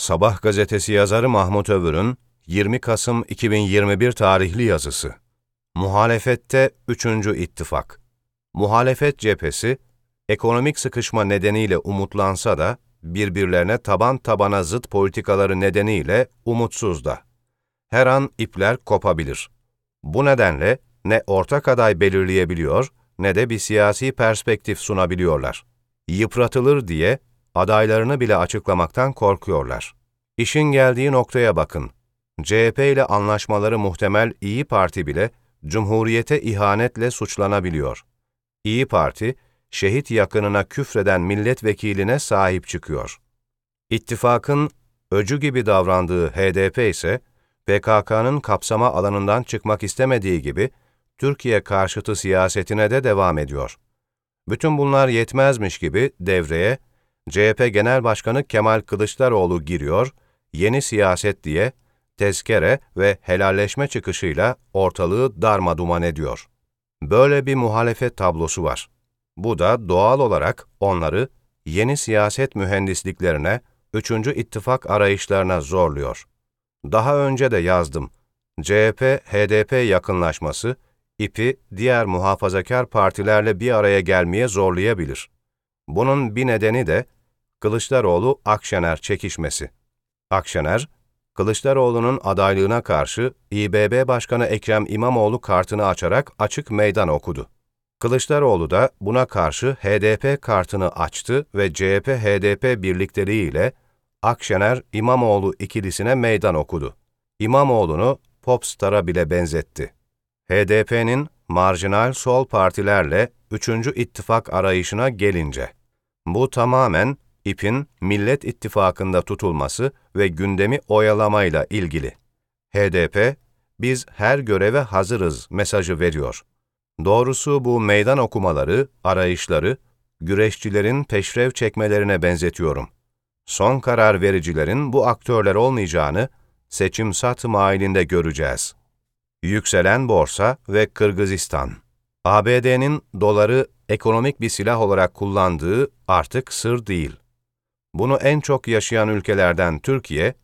Sabah gazetesi yazarı Mahmut Övür'ün 20 Kasım 2021 tarihli yazısı. Muhalefette 3. ittifak. Muhalefet cephesi, ekonomik sıkışma nedeniyle umutlansa da, birbirlerine taban tabana zıt politikaları nedeniyle umutsuz da. Her an ipler kopabilir. Bu nedenle ne ortak aday belirleyebiliyor, ne de bir siyasi perspektif sunabiliyorlar. Yıpratılır diye adaylarını bile açıklamaktan korkuyorlar. İşin geldiği noktaya bakın. CHP ile anlaşmaları muhtemel İyi Parti bile Cumhuriyete ihanetle suçlanabiliyor. İyi Parti, şehit yakınına küfreden milletvekiline sahip çıkıyor. İttifakın öcü gibi davrandığı HDP ise, PKK'nın kapsama alanından çıkmak istemediği gibi, Türkiye karşıtı siyasetine de devam ediyor. Bütün bunlar yetmezmiş gibi devreye, CHP Genel Başkanı Kemal Kılıçdaroğlu giriyor, yeni siyaset diye, tezkere ve helalleşme çıkışıyla ortalığı darmaduman ediyor. Böyle bir muhalefet tablosu var. Bu da doğal olarak onları yeni siyaset mühendisliklerine, 3. ittifak arayışlarına zorluyor. Daha önce de yazdım. CHP-HDP yakınlaşması, İP'i diğer muhafazakar partilerle bir araya gelmeye zorlayabilir. Bunun bir nedeni de Kılıçdaroğlu-Akşener çekişmesi. Akşener, Kılıçdaroğlu'nun adaylığına karşı İBB Başkanı Ekrem İmamoğlu kartını açarak açık meydan okudu. Kılıçdaroğlu da buna karşı HDP kartını açtı ve CHP-HDP birlikteliğiyle Akşener-İmamoğlu ikilisine meydan okudu. İmamoğlu'nu popstar'a bile benzetti. HDP'nin marjinal sol partilerle 3. ittifak arayışına gelince, bu tamamen İP'in Millet İttifakı'nda tutulması ve gündemi oyalamayla ilgili. HDP, biz her göreve hazırız mesajı veriyor. Doğrusu bu meydan okumaları, arayışları, güreşçilerin peşrev çekmelerine benzetiyorum. Son karar vericilerin bu aktörler olmayacağını seçim satım halinde göreceğiz. Yükselen borsa ve Kırgızistan. ABD'nin doları ekonomik bir silah olarak kullandığı artık sır değil. Bunu en çok yaşayan ülkelerden Türkiye,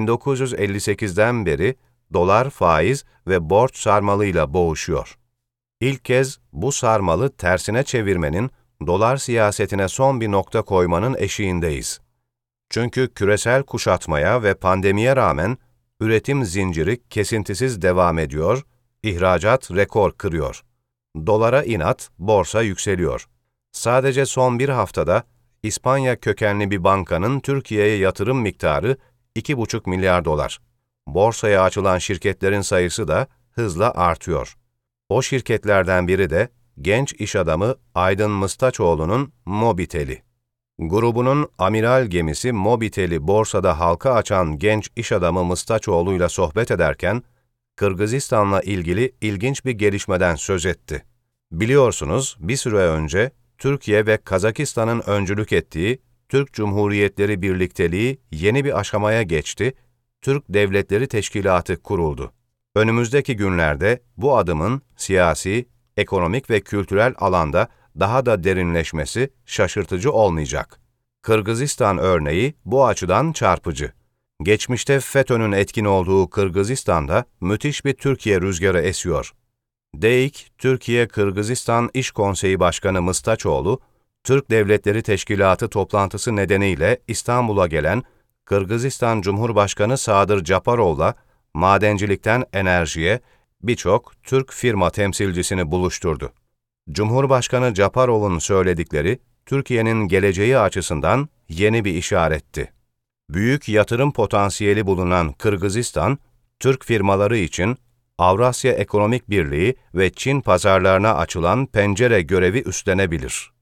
1958'den beri dolar faiz ve borç sarmalıyla boğuşuyor. İlk kez bu sarmalı tersine çevirmenin, dolar siyasetine son bir nokta koymanın eşiğindeyiz. Çünkü küresel kuşatmaya ve pandemiye rağmen üretim zinciri kesintisiz devam ediyor, ihracat rekor kırıyor. Dolara inat, borsa yükseliyor. Sadece son bir haftada İspanya kökenli bir bankanın Türkiye'ye yatırım miktarı 2,5 milyar dolar. Borsaya açılan şirketlerin sayısı da hızla artıyor. O şirketlerden biri de genç iş adamı Aydın Mıstaçoğlu'nun Mobitel'i. Grubunun amiral gemisi Mobitel'i borsada halka açan genç iş adamı Mıstaçoğlu'yla sohbet ederken, Kırgızistan'la ilgili ilginç bir gelişmeden söz etti. Biliyorsunuz, bir süre önce Türkiye ve Kazakistan'ın öncülük ettiği Türk Cumhuriyetleri Birlikteliği yeni bir aşamaya geçti, Türk Devletleri Teşkilatı kuruldu. Önümüzdeki günlerde bu adımın siyasi, ekonomik ve kültürel alanda daha da derinleşmesi şaşırtıcı olmayacak. Kırgızistan örneği bu açıdan çarpıcı. Geçmişte FETÖ'nün etkin olduğu Kırgızistan'da müthiş bir Türkiye rüzgarı esiyor. DEİK, Türkiye-Kırgızistan İş Konseyi Başkanı Mıstaçoğlu, Türk Devletleri Teşkilatı toplantısı nedeniyle İstanbul'a gelen Kırgızistan Cumhurbaşkanı Sadır Japarov'la madencilikten enerjiye birçok Türk firma temsilcisini buluşturdu. Cumhurbaşkanı Japarov'un söyledikleri, Türkiye'nin geleceği açısından yeni bir işaretti. Büyük yatırım potansiyeli bulunan Kırgızistan, Türk firmaları için Avrasya Ekonomik Birliği ve Çin pazarlarına açılan pencere görevi üstlenebilir.